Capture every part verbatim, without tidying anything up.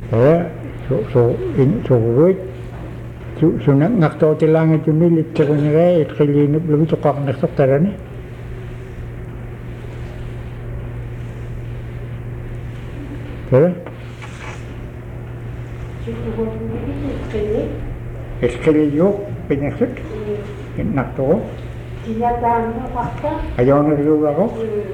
Eh, so so in so wait. So so nak nak tahu tilang itu ni lihat ni rai, kali ni belum tu kau nak dokter ni. Terus? Sekali yuk penyakit, nak tahu. Tidak tahu apa. Ayah nak juga kau?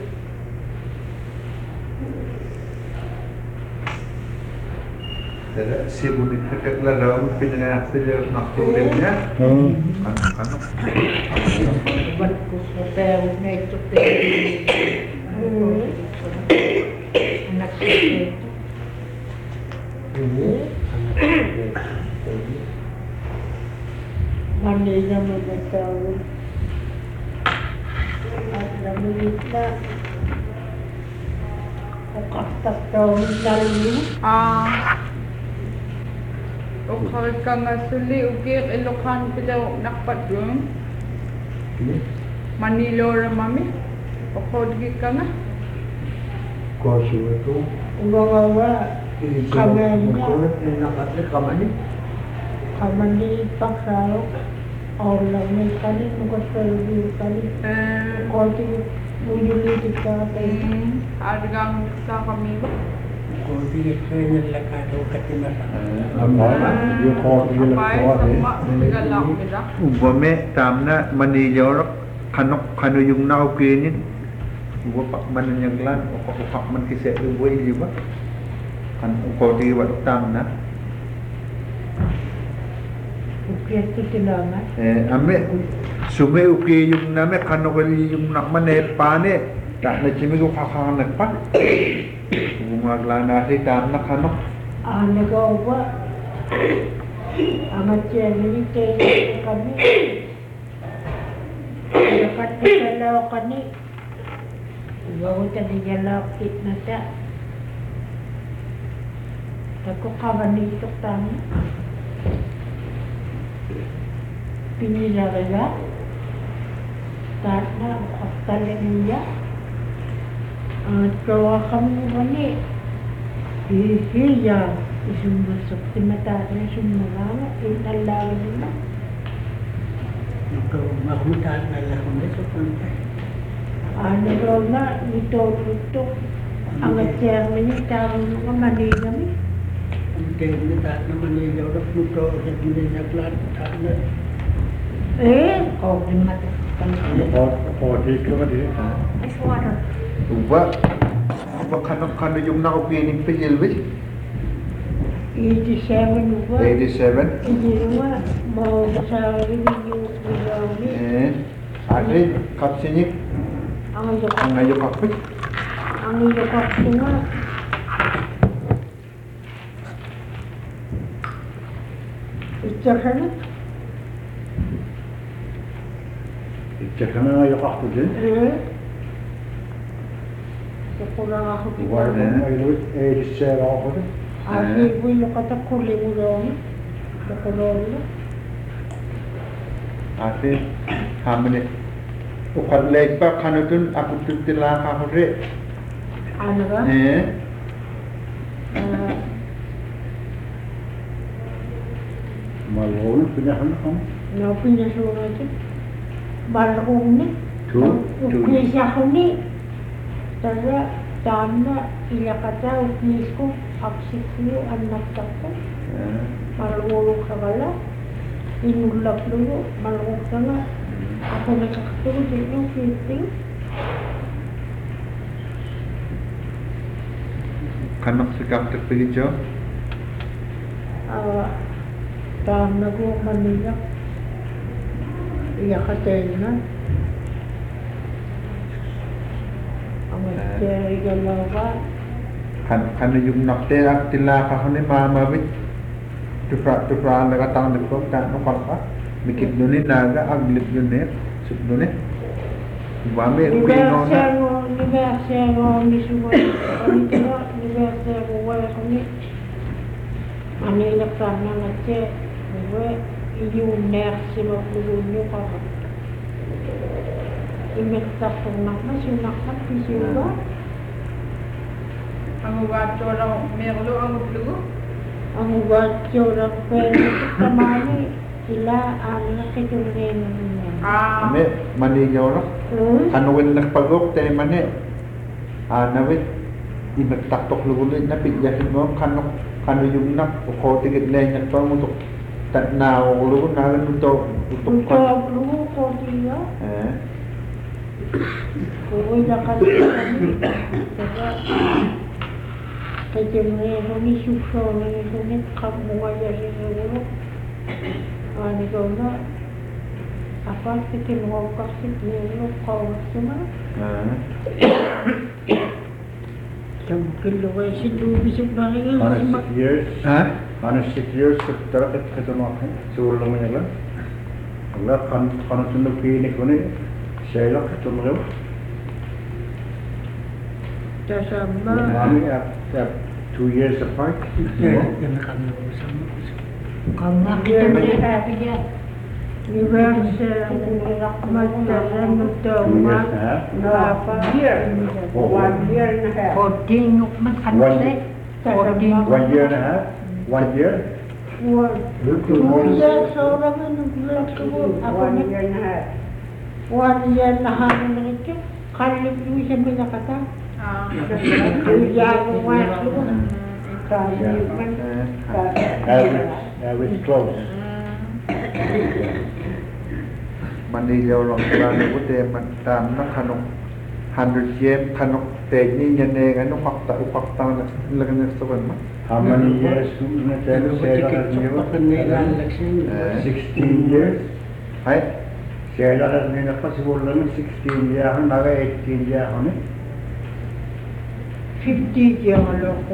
Jadi sibuk diketlah dalam penyakit saja nak tahu dia. Hmm. Kan kan. Buat hotel naik tu anak itu. Mandi nama tahu. Ada mereka. Kau tak tahu lalu. Ah. Ukar ka nga suli ukir Ilochan pidaw nakpat yung Manilo ra mami. Ukod gi ka nga. Kau siapa tu? Ugawa kami Nakatli kamani. kami paksaw orang ni kali muka terlalu kali Eh, kau tu mujuli kita hmm, argang sa kami ba? Kau dia kena lekat tu kata masa. Apa? Dia kau dia Apay, kau sama, ni. tigalang kita. Ubame tamna Manila kanok kanu yung naukinin. Ubo pak man yang lan o pak man kise ubo ili ba? Kan ko di wa tamna. ukir tu tilangan Eh ame sume uki yung name kanok yung nakmane pane. Tak na chimi ko kakang nagpa. Bumagla na si tamna kanok. anak gawa amat jadi kami dapat kalau kami bawa tadi jalan kita tak aku kawan itu tani pinila kaya karena kalian ya kalau kamu ini iya isumbusok timatari sumulama inalaga nila Kau mahu tak nak kau besok sampai. ano raw na ito ito ang chairman niya tarong mga Manila mi Mungkin dia tak nama dia jauh muka jadi dia nak tak nak. eh oh mati Kau kau di kau di. ay suara Uba uba kanok kanu yung naukinin pigil wi. eighty-seven ba eighty-seven. hindi naman mau sa rin yung ni Eh ade kapsinik ang iyo ang ayo kapit. ang iyo ka nga ito sana Cakap mana ayah kau tu? eh Kurang ako Wah, kita. ini eh share apa tu? Asi wilo kata kuli ulo. Kulo. Ate hamne ukar leg pa kanutun aku tutila ka hore. Ano ba? Eh Ah, Malu punya kan? no pinasulat ito. Balong ni. tu tu Ukis ako ni. Tara, tama, ila kata ukis ko. Aksik ko, anak ko. Malulog ka wala. Inulak lulo, malulog ka nga. Ako nakakatulog din yung fitting. kanok sikap terpilih Ah, tama ko Manila. Iya katay na. Ang magkari galawa. kan kan yung nakte ak tila ka hone mama bit tufra tufra na ka tang ko ta no pa mikit duni naga aglit duni sub duni bame pino na Universero mismo. Ahorita universero wala kami. Manila sana na che. Gue yung nurse mo puno ka. Imekta ko na mas yung nakapisiyo ba? Ang wato lang merlo ang lugo. ang ugatyo ng pwede kamali sila ang nakitulin niya. Ah. Mane, maninyaw na. Hmm? Kanuwin nagpagok tayo mane. Anawit, inagtaktok lugulit na pigyasin mo kanok kanu yung nak ko tigit lenyak pa mo tok tat na lugu na rin ito utok Ito kan. ang luho ko diya. Eh, Uwi na kami kami. Kaya kaya mo ni suso ni sunit kamuha ya rin luho. Ano ko na apa kita mau kasih luho kau semua. eh. Mungkin lo kasi bisip na rin On a six years, Ha? on a six years, terus kita nak suruh lama ni lah. Allah kan kan tunduk ini kuni, saya lah kita mau. Kasama. Mami at at two years apart. Yan na kami sama. Kung nakita mo sabi niya, Universal magdalan mo daw Two years mag and a half. napa year. Oh, One year and a half. Fourteen man One- Fourteen. One year and a half. One year. One. Two years orang nagbilang ko. Ako One na year and a half. one year na hangin na ito. Kalit mo siya pinakata. Ah. Kaya ko was ko. Kaya man. Eh, Average, average close. Manilyaw lang pala lugu tayo man tam na kanok hundred yen kanok teg ni yan eh ano kakta ukakta na lagan na sa kan. How many years na tayo saya lah ni? Eh, Sixteen years. ay, Saya lah ni nak pasal bulan sixteen years, naga eighteen years ni. Fifty year lo ko.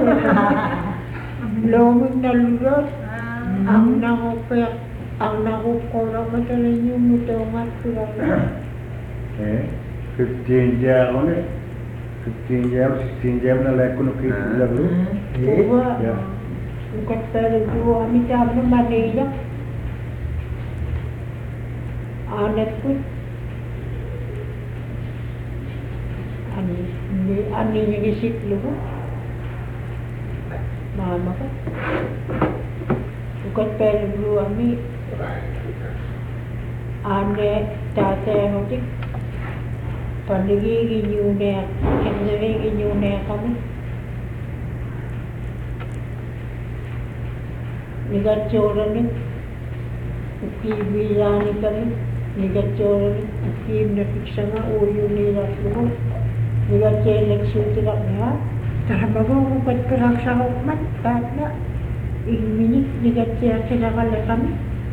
Lomig na lulos. Ang nakupek, ang nakukura mo talaga yung mutungan sila. Eh, fifteen years ni. Fifteen years, sixteen years na lek kuno kiti lalu. Kuha, Ya. ukat talaga yung amin sa amin Manila. Anak ko. Ani, ni- ani yung isiklo ko. Mama ko. Ukat talaga yung amin. Ane, tatay ako din. Paligigin yun na, kinarigin yun na kami. Nigatsura ni, ukibiyani kami. Nigatsura ni, ukib na fiksa nga, uyo nila suho. Nigatselek suti lang niya. Tarabago, ukat perang sa hukman, kahit na. Iminik, nigatsira sila kala kami.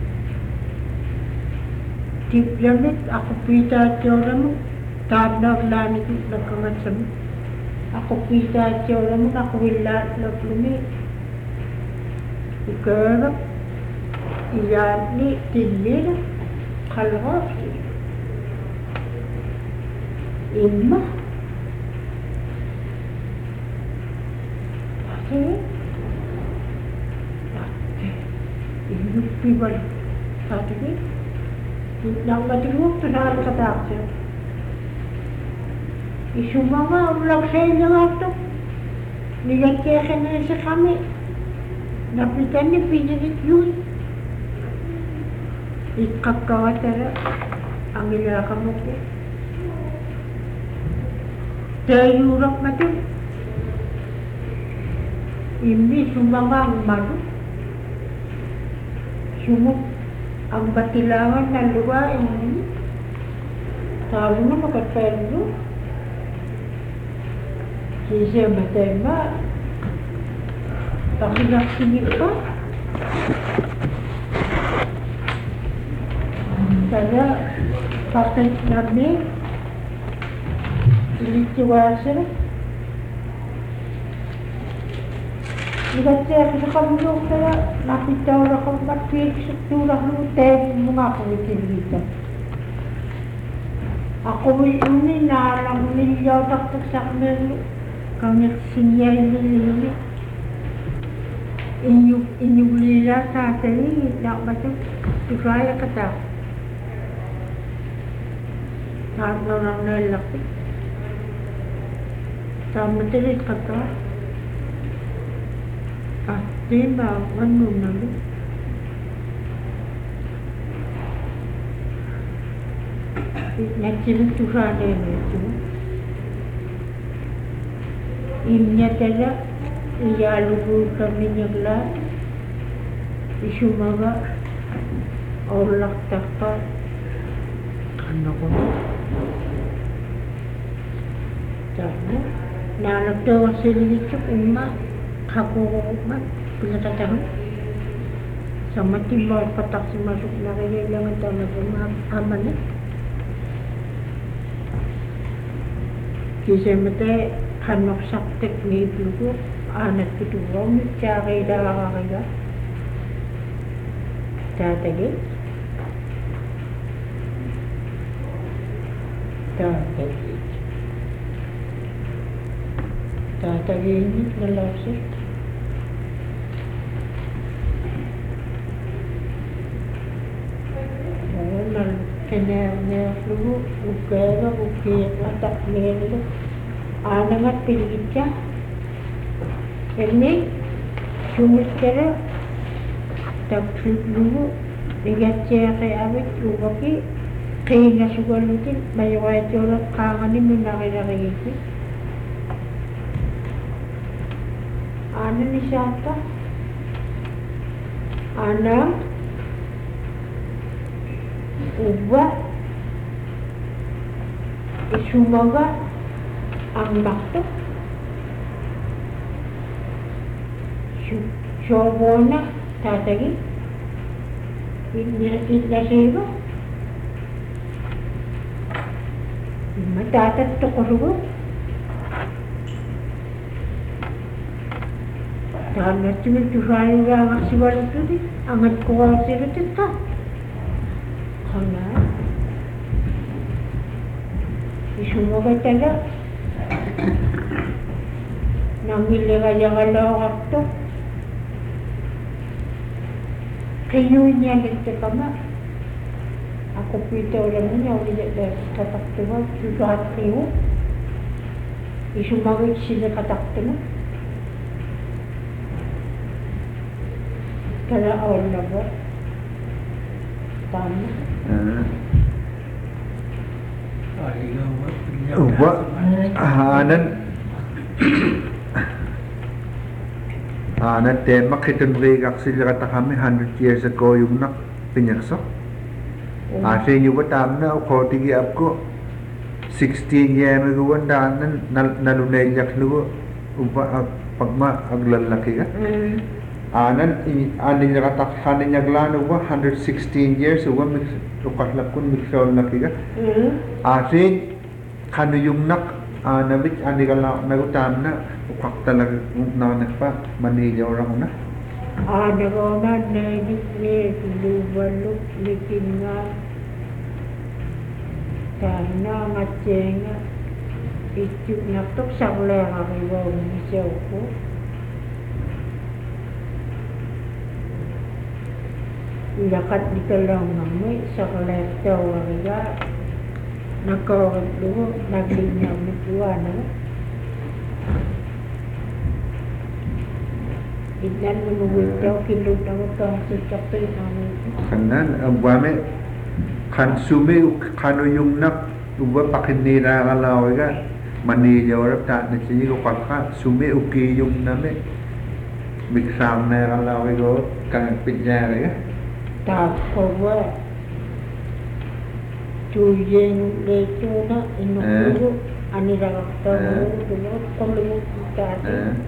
Tiplanit, ako pita at yora mo. Tanag lani ko nagkangat sa mo. Ako pita at yora mo, ako hilat na plumi. Ikarap, iyan ni tinila, kalahos. Ima. Ate. Ate. Inupi ba? Ate ko. Nang matigok to sa kataksa. Isumama, ulang sa inyo nga ito. Nigagkekan na sa kami. Napitan ni pinagit yun. Ikakawatara ang ilaka mo ko. Tayurap na ito. Hindi sumama ang malo. Sumuk ang batilangan ng luwa ini. Sabi na makapelo. Sisiya matay ma. Pakilaksingit pa. Kaya patent namin. Ilitiwasa. Ikat siya sa kamulong kaya napitaw na kong matpig sa turang luteng mga kumitilita. Ako may uni na lang nilyaw taktak sa kamilo. Kami sinyay nilili. Inyug inyuglila sa atin. Na ba ito? Ikaya kata. Saan na lang nalaki. Sama tilit kata. Ah, di ba ano na lo? Nanti tu sana itu. Imnya tada ya lugu kami nyagla isu maga Allah takka ano ko tama na nagtawa sila dito umma kako ma pinatatahan sama timba patak si masuk na kailangan tama sa aman eh kasi mate hanok saktek ni dulu anak itu rom cari dah kaya tadi tadi tadi ini nelayan orang kena kena dulu ukera ukera tak melu anak pilih ini cuma kira tak dulu lihat cewek awet juga ki kena suka lutin banyak orang orang kangen ini menari-nari itu anak ni siapa anak ubah isumaga ang makto Shobona tatagi itna siba matatat to korugo tana timil tuhayo ga siwal tudi angat ko sirutit ka kana isumaga tala nangiliga jagala waktu kayunya gitu kama aku pita orang ni yang dia dah katak tua juga hati isu magai sila katak tua kalau awal nabo tamu ubah hanan hanan tema kitun vegak sila kata kami hundred years ago yung nak pinyakso Asin yung batam na ako tigi apko sixteen years ago dan nalunelyak nugo upa pagma aglalaki ka anan anin niya katak hanin niya glano ba one hundred sixteen years uwa mix ukatlakun mixol laki ka asin kano yung nak anabit ani kala nagutam na ukak talaga nanak pa Manila orang na ada orang naik ni lubaluk bikin nga karena macam itu natuk sakle hari baru ni siapa lakat di dalam kami sakle tahu hari ya nak kau dulu nak linya mutuan Ilan menunggu jauh kilo dalam tong sejak tu kami. Kanan abuame konsume kano yung nak uba pakinira kalau kan mani jawab tak nak sini ko pakka sume uki yung name biksam na kalau ko kan pinjara ya. Tak kowe tujen leto na inu ani dah tahu dulu kalau kita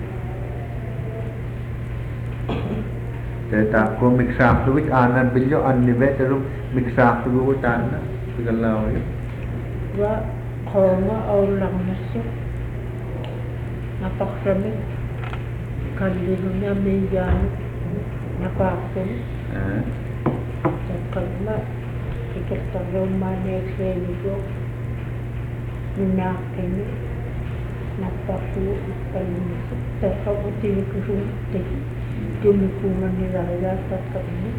Kita ko miksak tu wik anan bilyo an nivet rum miksak tu ko tan na bigalaw yo. Wa koma aw lang nasyo. Napakrami kalino na meyan napakon. Eh. Takma ikita ro mane klinigo. Ninakin napaku kalino. Takabuti ko rum Dilipuman nila lahat kami.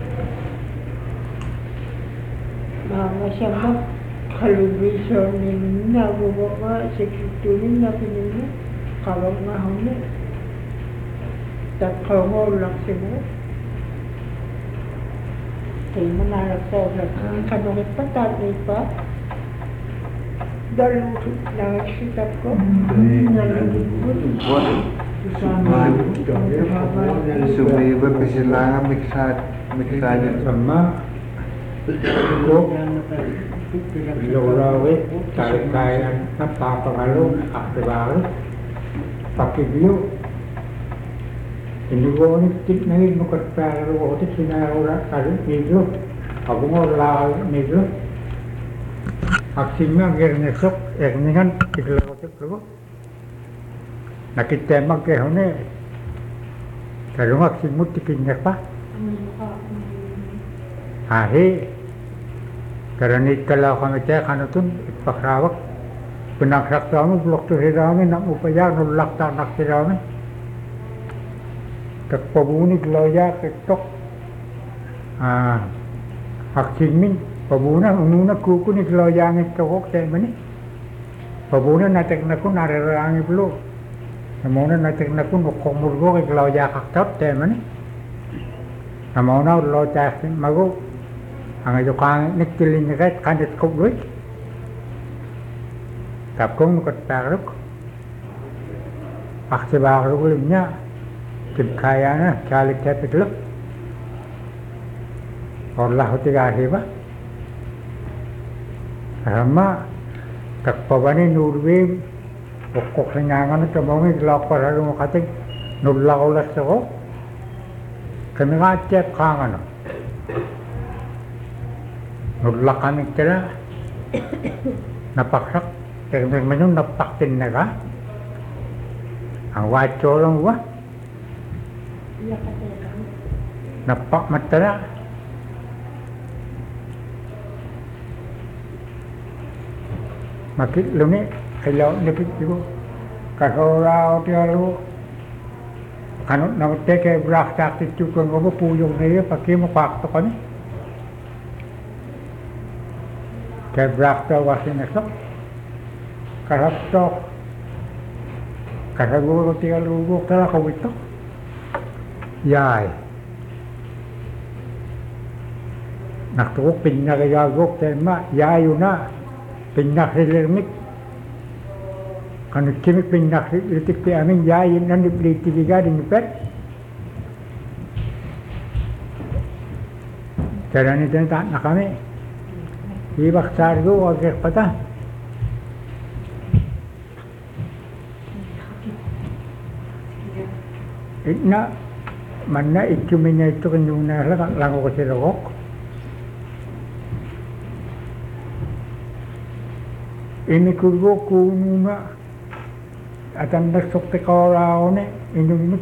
Mga siyang kalubisyon ni nabubuka sa kitunin na pinili kawag nga huli. tak kongol lang sila. Kaya manalak sa oras. Kanungit pa, tatay pa. Dalusot lang sikat ko. Sumiba pa sila nga miksad, miksadyan. Sama ko lurawi talikayan napapangalo aktibaru pakibyo Indigo tik nangin mukat pero otik sinara kali niglo abungo la niglo aksimnya gernesok erningan iklo otik lo nakitema ke hone kalau aksimut tikinnya pa Ahi karena kalau kami cek kan itu pakrawak penakrak kami blok tu hirami nak upaya nolak tanak hirami tak pabuni keloya ketok ah hakimin pabuna ununa kuku ni keloya ni ketok cek mana pabuna natek naku narerangi belum namanya natek naku nokomur go keloya ketok cek mana namanya lo cek magu ang ajukan niktilin nikat kandet kubrit tapkong nukat parok akse barok limnya tim kaya na kalik tepet lo Allah tiga riba rama takpabani nurwim pokok senyangan itu mau ngelak pada rumah kating nulak ulas sego kami ngacek kangen nulak kami kira napaksak terus menung napakin naga ang waco lang wa napak matara makit lumi kailaw nipit ibo kahorao tiaro kanot na teke brak tak titukon ko puyong na pakai mo pakto kami kaya brakta wasin esok karaptok karaguro tiga lugo kala kawito yay naktukok pinagagagok tema yayo na pinakrilimik kanot kimik pinakrilik ti amin yayin na niplitigiga din pet kaya nito na kami ibak sargo wagak pata itna manna ichuminya itu kenyuna lang lango ko sirok ini kurgo kununa atan nasok te kauraone inumit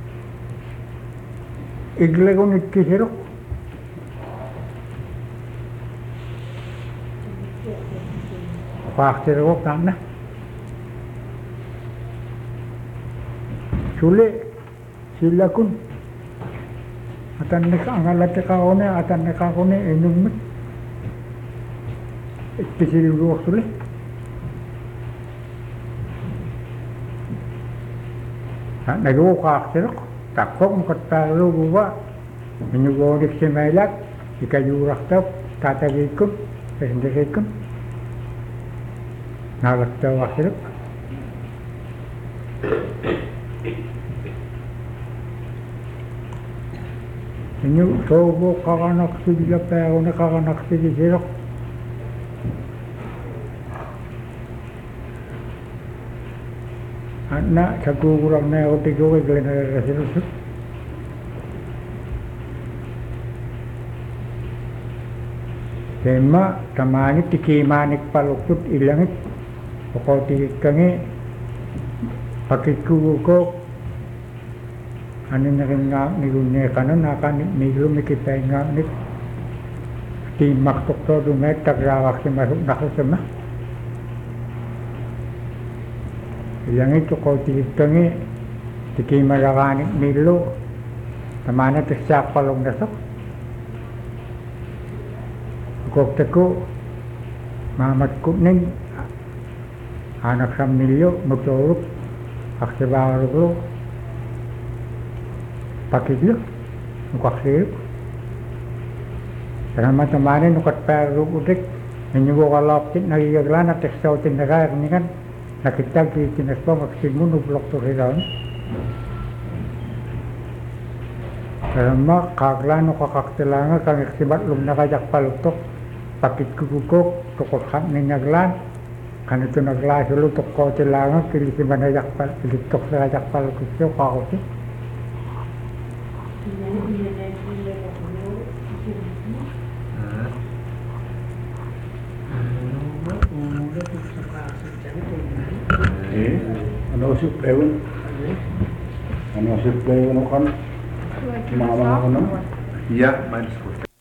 iglegon ikisirok Fakir kok tanah, sulit sila kun, atan nek angalat kaone, atan nek kaone enum, istisil ruh sulit. Nago fakir kok, takok mukot palu gua, menyuguh di semelak, jika jurah tap, kata gikum, sendiri gikum. Nalak tahu akhir. Ini sobo kakanak sila pero na kakanak sila sila. Anak satu kurang na ako tigo kay glenn na sila. Tema tamani tikimanik palukut ilangit. Pokok tiga kami pakai kuku kok, ane nak ngak ni dunia kanan akan ni lu mikir ngak ni timak doktor tu mek tak rawak semasuk nak semah. Yang itu kau tiga kami tiga marakan ni lu, tamana tersiap palung dasok. Kok teku Mamat kuning anak samnilyo magturok aktibarok lo pakiglo nukaksirip karena macam-macam nukat peru udik menyuguh kalap tit nagigaglan at teksaw tindaga ini kan nakita ki kinaspo maksimu nublok to rilawan karena kaglan nukakaktilanga kang eksibat lum nakajak palutok pakit kukukuk tukot kak ninyaglan kan itu nagla sulu toko tilanga kili siban ajak pal kili tok sa ajak pal kusyo kako si Eh, ano usip lewin? Ano usip lewin kan? Mga mga ano? Ja, meinst du?